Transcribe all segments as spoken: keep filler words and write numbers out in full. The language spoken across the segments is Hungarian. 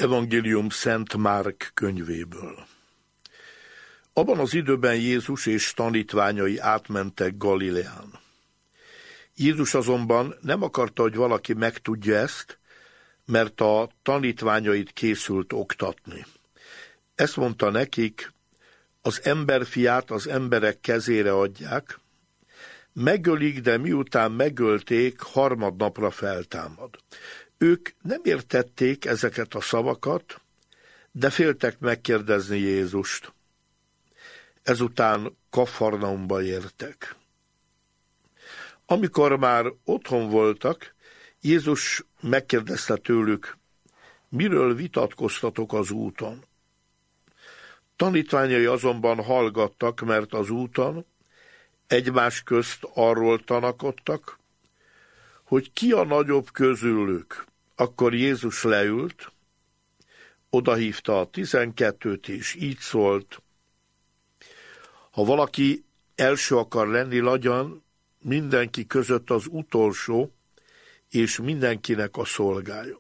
Evangélium Szent Márk könyvéből. Abban az időben Jézus és tanítványai átmentek Galileán. Jézus azonban nem akarta, hogy valaki megtudja ezt, mert a tanítványait készült oktatni. Ezt mondta nekik: az emberfiát az emberek kezére adják, megölik, de miután megölték, harmadnapra feltámad. Ők nem értették ezeket a szavakat, de féltek megkérdezni Jézust. Ezután Kafarnaumba értek. Amikor már otthon voltak, Jézus megkérdezte tőlük: miről vitatkoztatok az úton? Tanítványai azonban hallgattak, mert az úton egymás közt arról tanakodtak, hogy ki a nagyobb közülük. Akkor Jézus leült, odahívta a tizenkettőt, és így szólt: ha valaki első akar lenni, legyen mindenki között az utolsó, és mindenkinek a szolgája.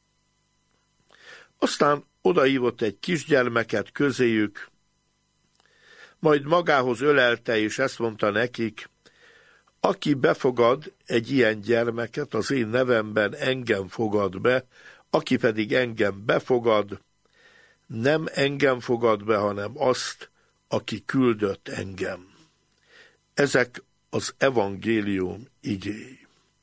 Aztán odahívott egy kisgyermeket közéjük, majd magához ölelte, és ezt mondta nekik: aki befogad egy ilyen gyermeket az én nevemben, engem fogad be, aki pedig engem befogad, nem engem fogad be, hanem azt, aki küldött engem. Ezek az evangélium igéi.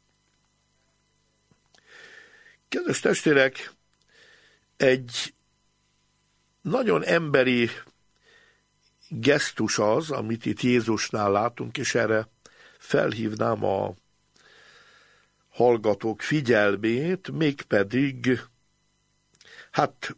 Kedves testvérek, egy nagyon emberi gesztus az, amit itt Jézusnál látunk, és erre felhívnám a hallgatók figyelmét, mégpedig, hát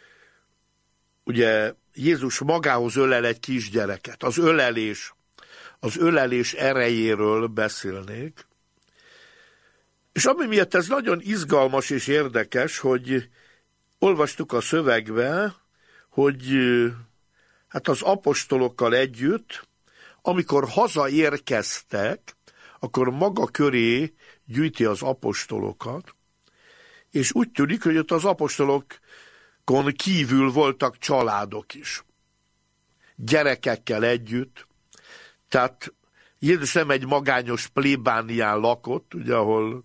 ugye Jézus magához ölel egy kisgyereket. Az ölelés, az ölelés erejéről beszélnék. És ami miatt ez nagyon izgalmas és érdekes, hogy olvastuk a szövegbe, hogy hát az apostolokkal együtt, amikor hazaérkeztek, akkor maga köré gyűjti az apostolokat, és úgy tűnik, hogy ott az apostolokon kívül voltak családok is. Gyerekekkel együtt. Tehát Jézus nem egy magányos plébánián lakott, ugye, ahol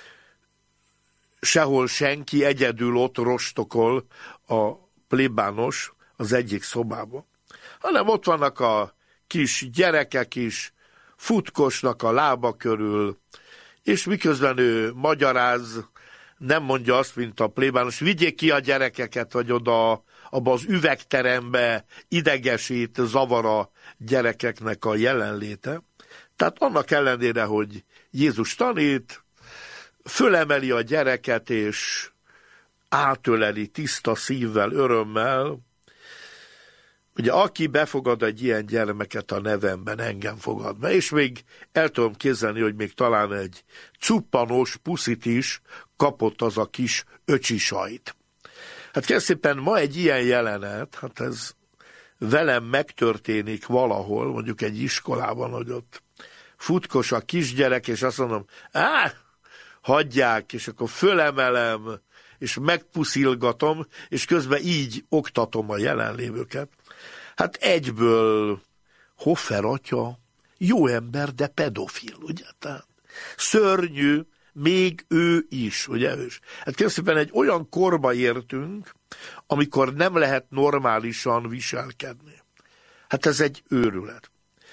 sehol senki, egyedül ott rostokol a plébános az egyik szobában, hanem ott vannak a kis gyerekek is, futkosnak a lába körül, és miközben ő magyaráz, nem mondja azt, mint a plébános: vigyék ki a gyerekeket, vagy oda abba az üvegterembe, idegesít, zavar a gyerekeknek a jelenléte. Tehát annak ellenére, hogy Jézus tanít, fölemeli a gyereket, és átöleli tiszta szívvel, örömmel. Ugye, aki befogad egy ilyen gyermeket a nevemben, engem fogad be. És még el tudom képzelni, hogy még talán egy cuppanos puszit is kapott az a kis öcsisajt. Hát kérlek szépen, ma egy ilyen jelenet, hát ez velem megtörténik valahol, mondjuk egy iskolában, hogy ott futkos a kisgyerek, és azt mondom: á, hagyják, és akkor fölemelem, és megpuszilgatom, és közben így oktatom a jelenlévőket. Hát egyből Hoffer atya jó ember, de pedofil, ugye? Tehát szörnyű, még ő is, ugye? Ő is. Hát kérdezően egy olyan korba értünk, amikor nem lehet normálisan viselkedni. Hát ez egy őrület.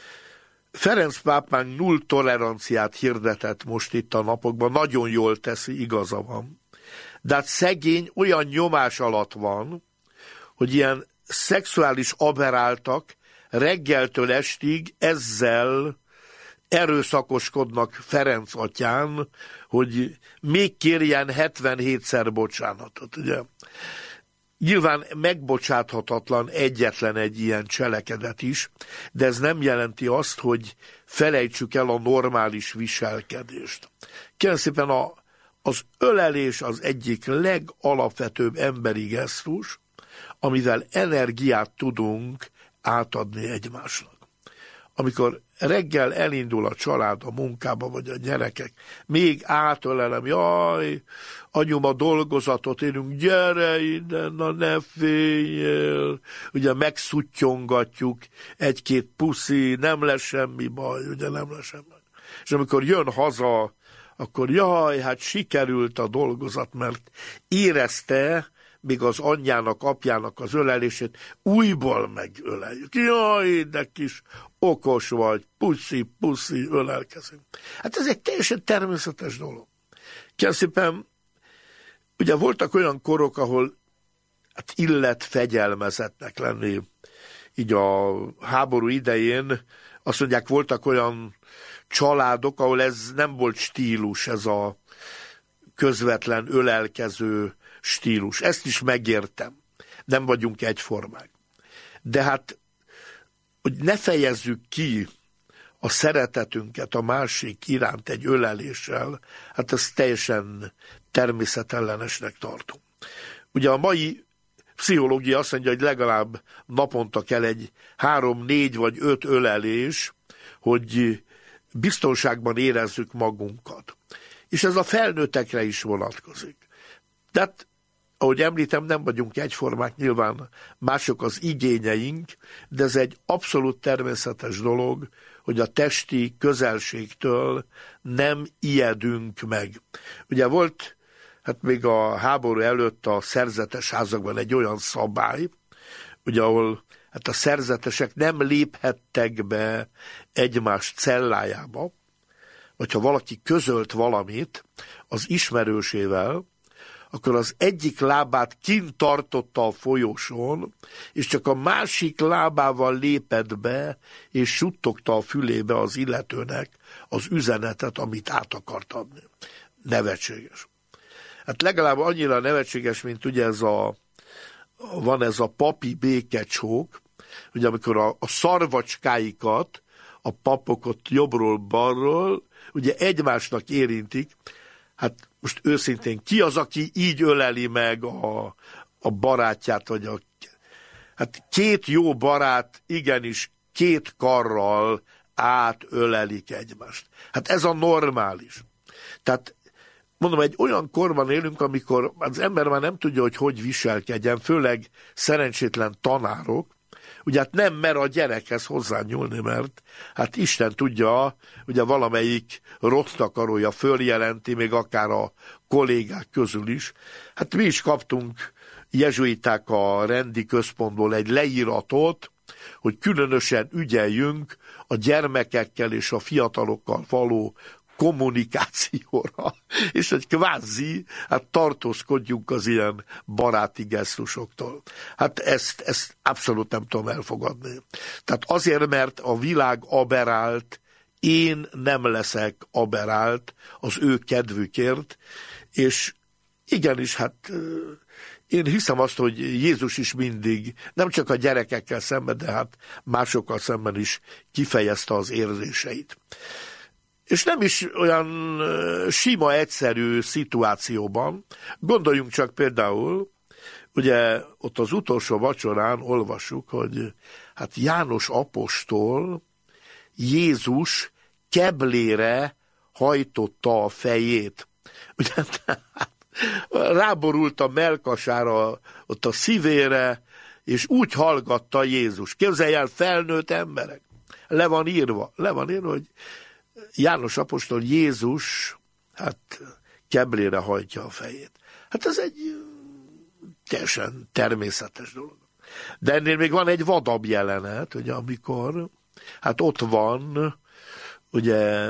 Ferenc pápánk null toleranciát hirdetett most itt a napokban, nagyon jól teszi, igaza van. De hát szegény olyan nyomás alatt van, hogy ilyen szexuális aberráltak reggeltől estig ezzel erőszakoskodnak Ferenc atyán, hogy még kérjen hetvenhétszer bocsánatot, ugye? Nyilván megbocsáthatatlan egyetlen egy ilyen cselekedet is, de ez nem jelenti azt, hogy felejtsük el a normális viselkedést. Kérem szépen, a, az ölelés az egyik legalapvetőbb emberi gesztus, amivel energiát tudunk átadni egymásnak. amikor reggel elindul a család a munkába, vagy a gyerekek, még átölelem, jaj, anyum, a dolgozatot érünk, gyere ide, na ne féljél, ugye megszuttyongatjuk, egy-két puszi, nem lesz semmi baj, ugye nem lesz semmi baj. És amikor jön haza, akkor jaj, hát sikerült a dolgozat, mert érezte, még az anyjának, apjának az ölelését újból megöleljük. Jaj, de kis okos vagy, puszi, puszi, ölelkezünk. Hát ez egy teljesen természetes dolog. Kérlek szépen, ugye voltak olyan korok, ahol hát illet fegyelmezetnek lenni. Így a háború idején azt mondják, voltak olyan családok, ahol ez nem volt stílus, ez a közvetlen ölelkező stílus. Ezt is megértem. Nem vagyunk egyformák. De hát, hogy ne fejezzük ki a szeretetünket a másik iránt egy öleléssel, hát ezt teljesen természetellenesnek tartom. Ugye a mai pszichológia azt mondja, hogy legalább naponta kell egy három, négy vagy öt ölelés, hogy biztonságban érezzük magunkat. És ez a felnőttekre is vonatkozik. De hát, ahogy említem, nem vagyunk egyformák, nyilván mások az igényeink, de ez egy abszolút természetes dolog, hogy a testi közelségtől nem ijedünk meg. Ugye volt, hát még a háború előtt a szerzetes házakban egy olyan szabály, ugye ahol hát a szerzetesek nem léphettek be egymás cellájába, vagy ha valaki közölt valamit az ismerősével, akkor az egyik lábát kint tartotta a folyosón, és csak a másik lábával lépett be, és suttogta a fülébe az illetőnek az üzenetet, amit át akart adni. Nevetséges. Hát legalább annyira nevetséges, mint ugye ez a, van ez a papi békecsók, ugye amikor a, a szarvacskáikat, a papok ott jobbról-balról, ugye egymásnak érintik. Hát most őszintén, ki az, aki így öleli meg a, a barátját, vagy a... Hát két jó barát igenis két karral átölelik egymást. Hát ez a normális. Tehát mondom, egy olyan korban élünk, amikor az ember már nem tudja, hogy hogy viselkedjen, főleg szerencsétlen tanárok, ugye hát nem mer a gyerekhez hozzányúlni, mert hát Isten tudja, ugye valamelyik rossztakarója följelenti, még akár a kollégák közül is. Hát mi is kaptunk jezsuiták a rendi központból egy leíratot, hogy különösen ügyeljünk a gyermekekkel és a fiatalokkal való kommunikációra, és hogy kvázi, hát tartózkodjunk az ilyen baráti gesztusoktól. Hát ezt, ezt abszolút nem tudom elfogadni. Tehát azért, mert a világ aberált, én nem leszek aberált az ő kedvükért, és igenis, hát én hiszem azt, hogy Jézus is mindig, nem csak a gyerekekkel szemben, de hát másokkal szemben is kifejezte az érzéseit. És nem is olyan sima, egyszerű szituációban. Gondoljunk csak például, ugye ott az utolsó vacsorán olvassuk, hogy hát János apostol Jézus keblére hajtotta a fejét. Ugye, ráborult a mellkasára, ott a szívére, és úgy hallgatta Jézus. Képzelj el, felnőtt emberek. Le van írva, le van írva, hogy János apostol Jézus, hát keblére hajtja a fejét. Hát ez egy teljesen természetes dolog. De ennél még van egy vadabb jelenet, ugye, amikor, hát ott van, ugye,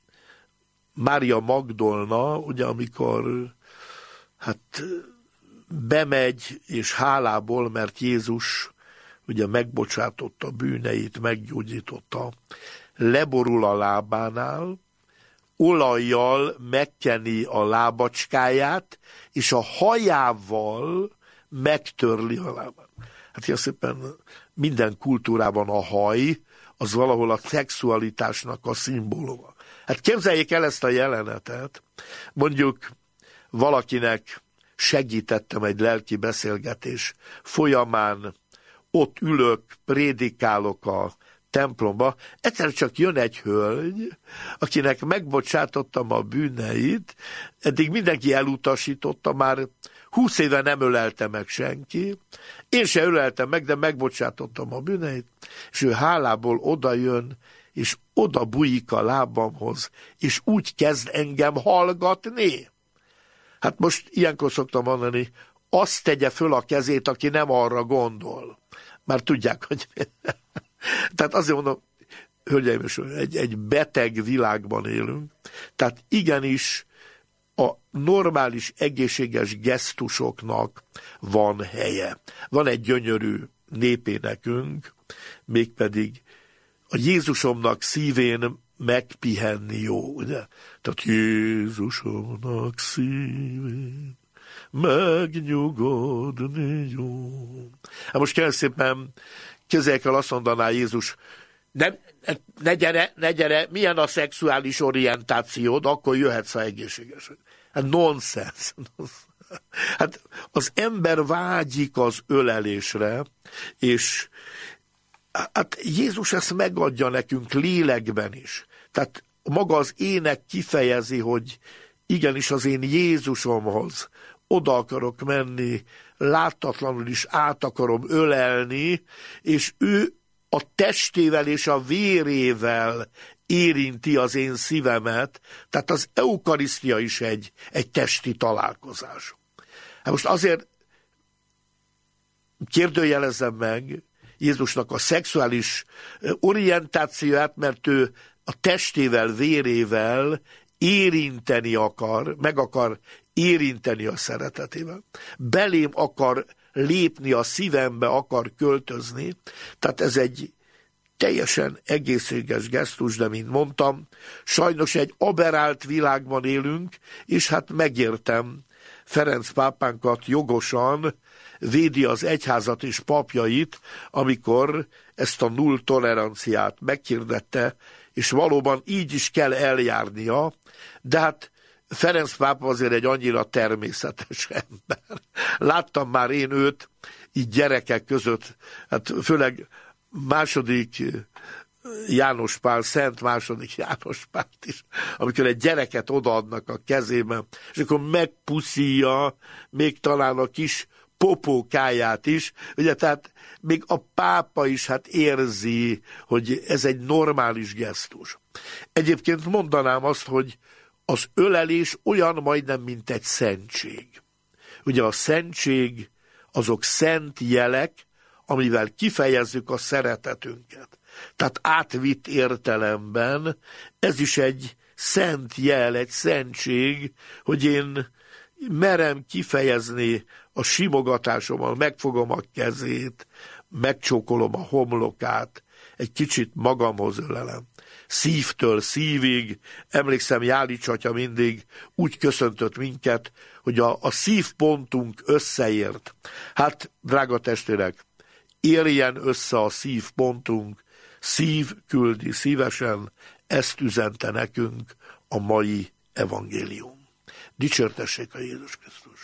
Mária Magdolna, ugye, amikor, hát bemegy, és hálából, mert Jézus, ugye, megbocsátotta bűneit, meggyógyította, leborul a lábánál, olajjal megkeni a lábacskáját, és a hajával megtörli a lábát. Hát ilyen szépen minden kultúrában a haj, az valahol a szexualitásnak a szimbóluma. Hát képzeljék el ezt a jelenetet, mondjuk valakinek segítettem egy lelki beszélgetés folyamán, ott ülök, prédikálok a templomba, egyszer csak jön egy hölgy, akinek megbocsátottam a bűneit, eddig mindenki elutasította, már húsz éve nem ölelte meg senki, én se öleltem meg, de megbocsátottam a bűneit, és ő hálából oda jön, és oda bújik a lábamhoz, és úgy kezd engem hallgatni. Hát most ilyenkor szoktam mondani, azt tegye föl a kezét, aki nem arra gondol. Már tudják, hogy... Tehát azért mondom, hölgyeim és uraim, egy, egy beteg világban élünk, tehát igenis a normális, egészséges gesztusoknak van helye. Van egy gyönyörű népénekünk, mégpedig a Jézusomnak szívén megpihenni jó, ugye? Tehát Jézusomnak szívén megnyugodni jó. Hát most kell szépen közelkel azt mondaná Jézus, nem, ne gyere, ne gyere, milyen a szexuális orientációd, akkor jöhetsz, ha egészséges. Hát nonsens. Hát az ember vágyik az ölelésre, és hát Jézus ezt megadja nekünk lélekben is. Tehát maga az ének kifejezi, hogy igenis az én Jézusomhoz oda akarok menni, láttatlanul is át akarom ölelni, és ő a testével és a vérével érinti az én szívemet, tehát az eukarisztia is egy, egy testi találkozás. Hát most azért kérdőjelezem meg Jézusnak a szexuális orientációját, mert ő a testével, vérével érinteni akar, meg akar érinteni a szeretetével. Belém akar lépni, a szívembe akar költözni, tehát ez egy teljesen egészséges gesztus, de mint mondtam, sajnos egy aberrált világban élünk, és hát megértem, Ferenc pápánkat jogosan védi az egyházat és papjait, amikor ezt a null toleranciát meghirdette, és valóban így is kell eljárnia, de hát Ferenc pápa azért egy annyira természetes ember. Láttam már én őt így gyerekek között, hát főleg második János Pál, Szent második János Pált is, amikor egy gyereket odaadnak a kezébe, és akkor megpuszíja még talán a kis popókáját is, ugye, tehát még a pápa is hát érzi, hogy ez egy normális gesztus. Egyébként mondanám azt, hogy az ölelés olyan majdnem, mint egy szentség. Ugye a szentség azok szent jelek, amivel kifejezzük a szeretetünket. Tehát átvitt értelemben ez is egy szent jel, egy szentség, hogy én merem kifejezni a simogatásommal, megfogom a kezét, megcsókolom a homlokát, egy kicsit magamhoz ölelem. Szívtől szívig, emlékszem, Jálics atya mindig úgy köszöntött minket, hogy a, a szívpontunk összeért. Hát, drága testvérek, érjen össze a szívpontunk, szív küldi szívesen, ezt üzente nekünk a mai evangélium. Dicsértessék a Jézus Krisztus!